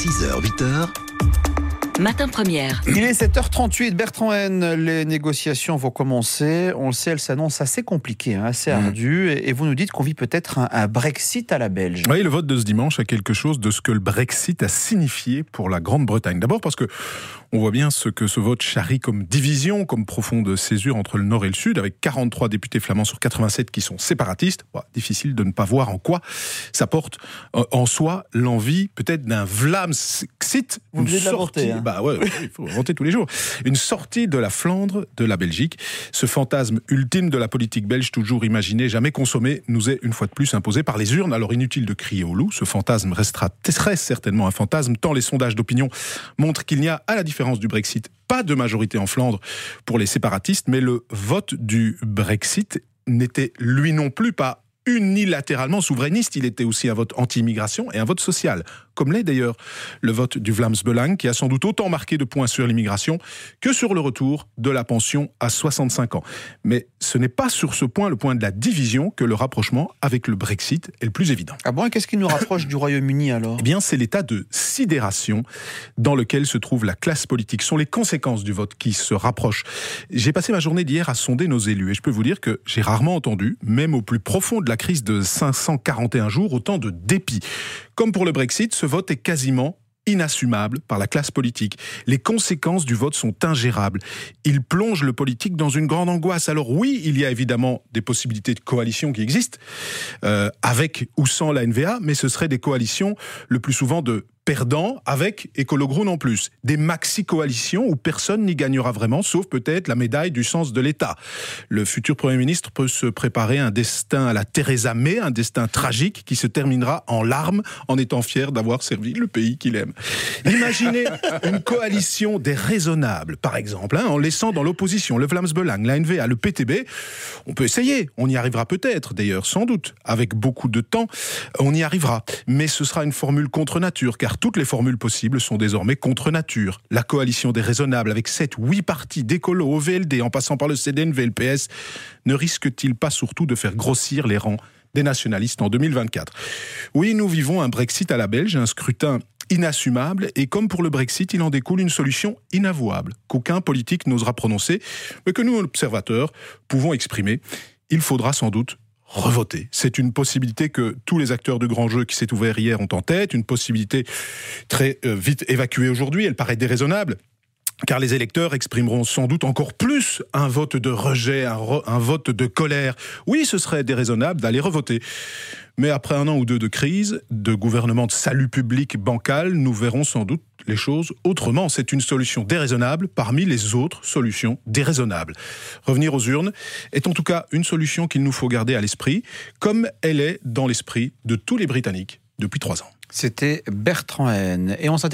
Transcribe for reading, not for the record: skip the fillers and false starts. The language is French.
6h, 8h. Matin Première. Il est 7h38, Bertrand Haine, les négociations vont commencer. On le sait, elles s'annoncent assez compliquées, assez ardues. Et vous nous dites qu'on vit peut-être un Brexit à la belge. Oui, le vote de ce dimanche a quelque chose de ce que le Brexit a signifié pour la Grande-Bretagne. D'abord parce que on voit bien ce que ce vote charrie comme division, comme profonde césure entre le Nord et le Sud, avec 43 députés flamands sur 87 qui sont séparatistes. Difficile de ne pas voir en quoi ça porte en soi l'envie peut-être d'un Vlamsxit. Vous venez de l'inventer. Il faut inventer tous les jours. Une sortie de la Flandre de la Belgique. Ce fantasme ultime de la politique belge, toujours imaginé, jamais consommé, nous est une fois de plus imposé par les urnes. Alors inutile de crier au loup, ce fantasme restera très certainement un fantasme, tant les sondages d'opinion montrent qu'il n'y a, à la différence du Brexit, pas de majorité en Flandre pour les séparatistes, mais le vote du Brexit n'était lui non plus pas unilatéralement souverainiste, il était aussi un vote anti-immigration et un vote social, comme l'est d'ailleurs le vote du Vlaams Belang, qui a sans doute autant marqué de points sur l'immigration que sur le retour de la pension à 65 ans. Mais ce n'est pas sur ce point, le point de la division, que le rapprochement avec le Brexit est le plus évident. Ah bon, et qu'est-ce qui nous rapproche du Royaume-Uni alors ? Eh bien, c'est l'état de sidération dans lequel se trouve la classe politique. Ce sont les conséquences du vote qui se rapprochent. J'ai passé ma journée d'hier à sonder nos élus, et je peux vous dire que j'ai rarement entendu, même au plus profond de la crise de 541 jours, autant de dépit. Comme pour le Brexit, ce vote est quasiment inassumable par la classe politique. Les conséquences du vote sont ingérables. Il plonge le politique dans une grande angoisse. Alors oui, il y a évidemment des possibilités de coalition qui existent, avec ou sans la NVA, mais ce seraient des coalitions le plus souvent de perdants, avec Écolo Groen en plus. Des maxi-coalitions où personne n'y gagnera vraiment, sauf peut-être la médaille du sens de l'État. Le futur Premier ministre peut se préparer un destin à la Theresa May, un destin tragique qui se terminera en larmes en étant fier d'avoir servi le pays qu'il aime. Imaginez une coalition des raisonnables, par exemple, en laissant dans l'opposition le Vlaams Belang, la NVA, le PTB. On peut essayer, on y arrivera peut-être, d'ailleurs, sans doute. Avec beaucoup de temps, on y arrivera. Mais ce sera une formule contre nature, car toutes les formules possibles sont désormais contre nature. La coalition des raisonnables, avec 7-8 partis d'écolo au VLD, en passant par le CDNV et le PS, ne risque-t-il pas surtout de faire grossir les rangs des nationalistes en 2024 ? Oui, nous vivons un Brexit à la belge, un scrutin inassumable, et comme pour le Brexit, il en découle une solution inavouable, qu'aucun politique n'osera prononcer, mais que nous, observateurs, pouvons exprimer. Il faudra sans doute revoter. C'est une possibilité que tous les acteurs du grand jeu qui s'est ouvert hier ont en tête, une possibilité très vite évacuée aujourd'hui, elle paraît déraisonnable, car les électeurs exprimeront sans doute encore plus un vote de rejet, un vote de colère. Oui, ce serait déraisonnable d'aller revoter. Mais après un an ou deux de crise, de gouvernement de salut public bancal, nous verrons sans doute les choses autrement. C'est une solution déraisonnable parmi les autres solutions déraisonnables. Revenir aux urnes est en tout cas une solution qu'il nous faut garder à l'esprit, comme elle est dans l'esprit de tous les Britanniques depuis 3 ans. C'était Bertrand Haine. Et on s'intéresse